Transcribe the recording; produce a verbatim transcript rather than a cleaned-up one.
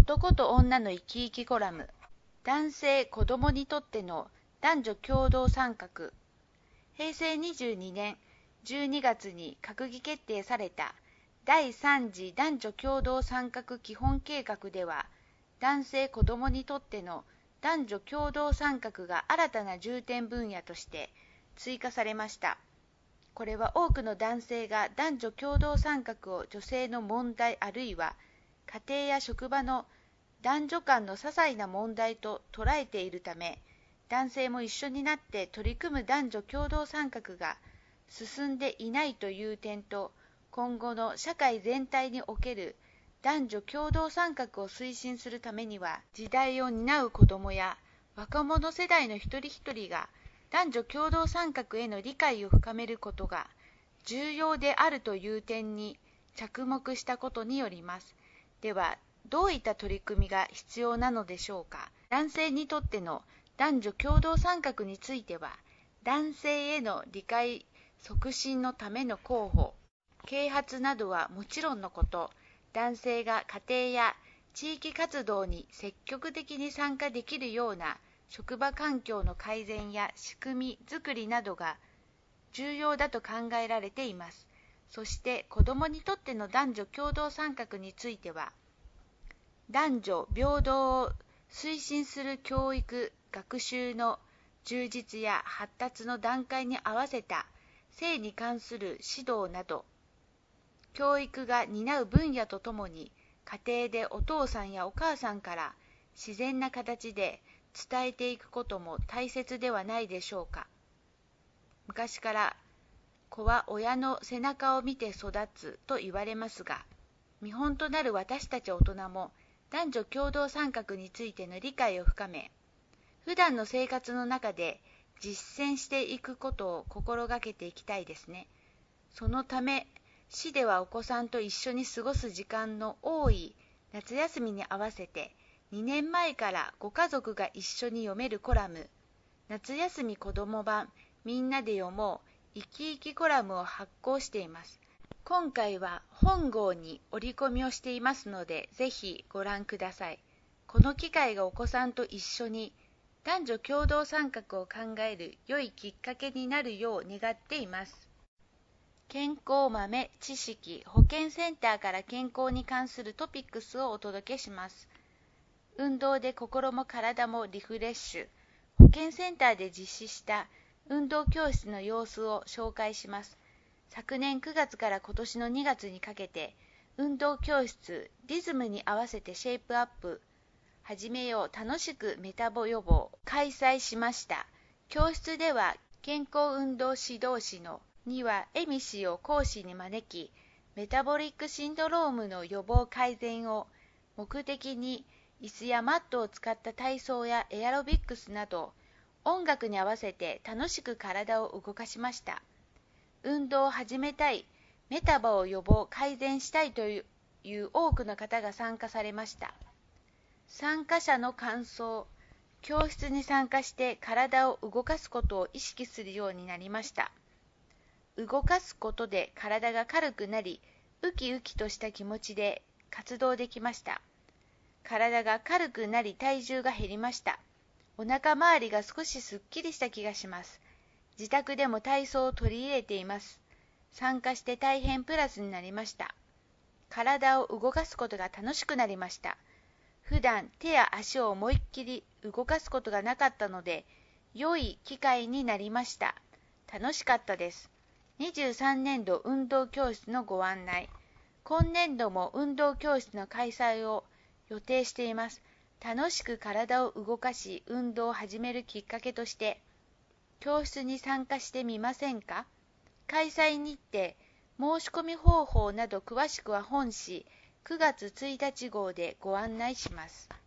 男と女の生き生きコラム。男性・子供にとっての男女共同参画。へいせいにじゅうにねんじゅうにがつに閣議決定されただいさん次男女共同参画基本計画では、男性・子供にとっての男女共同参画が新たな重点分野として追加されました。これは多くの男性が男女共同参画を女性の問題あるいは家庭や職場の男女間の些細な問題と捉えているため、男性も一緒になって取り組む男女共同参画が進んでいないという点と、今後の社会全体における男女共同参画を推進するためには、時代を担う子どもや若者世代の一人一人が男女共同参画への理解を深めることが重要であるという点に着目したことによります。では、どういった取り組みが必要なのでしょうか。男性にとっての男女共同参画については、男性への理解促進のための広報、啓発などはもちろんのこと、男性が家庭や地域活動に積極的に参加できるような職場環境の改善や仕組み作りなどが重要だと考えられています。そして子どもにとっての男女共同参画については、男女平等を推進する教育・学習の充実や発達の段階に合わせた性に関する指導など、教育が担う分野とともに、家庭でお父さんやお母さんから自然な形で伝えていくことも大切ではないでしょうか。昔から子は親の背中を見て育つと言われますが、見本となる私たち大人も男女共同参画についての理解を深め、普段の生活の中で実践していくことを心がけていきたいですね。そのため、市ではお子さんと一緒に過ごす時間の多い夏休みに合わせて、にねんまえからご家族が一緒に読めるコラム、夏休み子ども版みんなで読もう生き生きコラムを発行しています。今回は本号に折り込みをしていますので、ぜひご覧ください。この機会がお子さんと一緒に男女共同参画を考える良いきっかけになるよう願っています。健康豆知識保健センターから健康に関するトピックスをお届けします。運動で心も体もリフレッシュ。保健センターで実施した運動教室の様子を紹介します。昨年くがつから今年のにがつにかけて、運動教室リズムに合わせてシェイプアップ始めよう楽しくメタボ予防開催しました。教室では健康運動指導士のには恵美氏を講師に招き、メタボリックシンドロームの予防改善を目的に椅子やマットを使った体操やエアロビックスなど、音楽に合わせて楽しく体を動かしました。運動を始めたい、メタボを予防改善したいという多くの方が参加されました。参加者の感想、教室に参加して体を動かすことを意識するようになりました。動かすことで体が軽くなり、ウキウキとした気持ちで活動できました。体が軽くなり体重が減りました。お腹周りが少しすっきりした気がします。自宅でも体操を取り入れています。参加して大変プラスになりました。体を動かすことが楽しくなりました。普段手や足を思いっきり動かすことがなかったので、良い機会になりました。楽しかったです。にじゅうさんねんど運動教室のご案内。今年度も運動教室の開催を予定しています。楽しく体を動かし、運動を始めるきっかけとして、教室に参加してみませんか？開催日程、申し込み方法など詳しくは本誌くがつついたち号でご案内します。